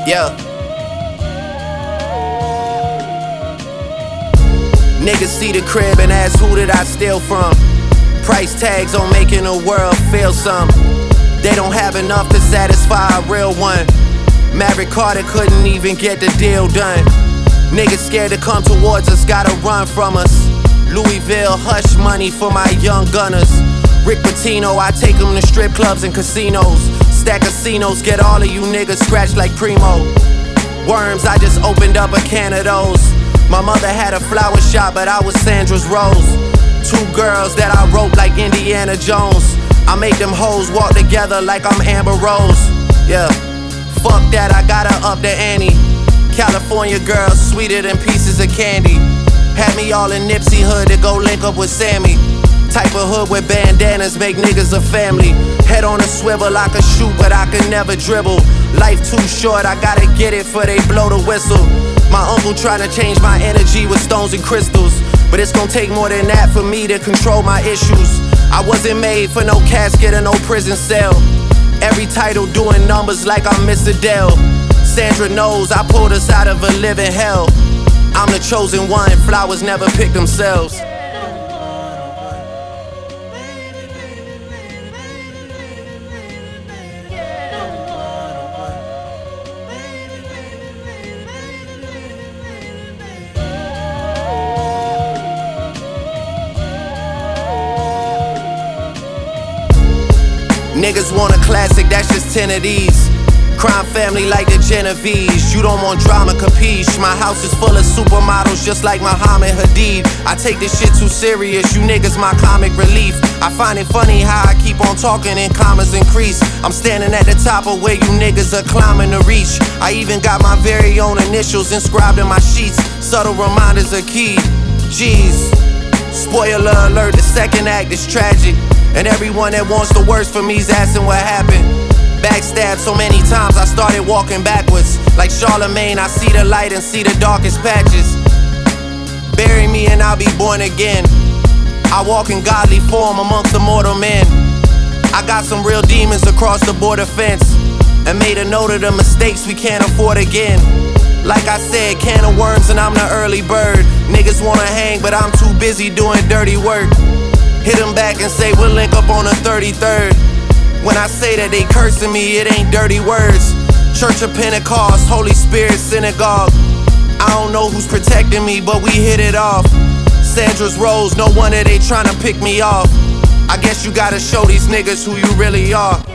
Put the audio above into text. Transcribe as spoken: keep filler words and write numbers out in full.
Yeah. Niggas see the crib and ask who did I steal from. Price tags on making the world feel some. They don't have enough to satisfy a real one. Maverick Carter couldn't even get the deal done. Niggas scared to come towards us, gotta run from us. Louisville hush money for my young gunners. Rick Pitino, I take them to strip clubs and casinos. Stack casinos, get all of you niggas scratched like Primo. Worms, I just opened up a can of those. My mother had a flower shop, but I was Sandra's Rose. Two girls that I wrote like Indiana Jones. I make them hoes walk together like I'm Amber Rose. Yeah, fuck that, I gotta up the ante. California girls sweeter than pieces of candy. Had me all in Nipsey hood to go link up with Sammy. Type of hood with bandanas make niggas a family. Head on a swivel, I can shoot but I can never dribble. Life too short, I gotta get it for they blow the whistle. My uncle tryna change my energy with stones and crystals, but it's gon' take more than that for me to control my issues. I wasn't made for no casket or no prison cell. Every title doing numbers like I'm Mister Dell. Sandra knows I pulled us out of a living hell. I'm the chosen one, flowers never pick themselves. Niggas want a classic, that's just ten of these. Crime family like the Genovese. You don't want drama, capiche. My house is full of supermodels just like Muhammad Hadid. I take this shit too serious, you niggas my comic relief. I find it funny how I keep on talking and commas increase. I'm standing at the top of where you niggas are climbing to reach. I even got my very own initials inscribed in my sheets. Subtle reminders are key. Jeez. Spoiler alert, the second act is tragic. And everyone that wants the worst for me's asking what happened. Backstabbed so many times I started walking backwards. Like Charlemagne, I see the light and see the darkest patches. Bury me and I'll be born again. I walk in godly form amongst the mortal men. I got some real demons across the border fence, and made a note of the mistakes we can't afford again. Like I said, can of worms and I'm the early bird. Niggas wanna hang but I'm too busy doing dirty work. Hit them back and say we'll link up on the thirty-third. When I say that they cursing me, it ain't dirty words. Church of Pentecost, Holy Spirit synagogue. I don't know who's protecting me, but we hit it off. Sandra's Rose, no wonder they tryna pick me off. I guess you gotta show these niggas who you really are.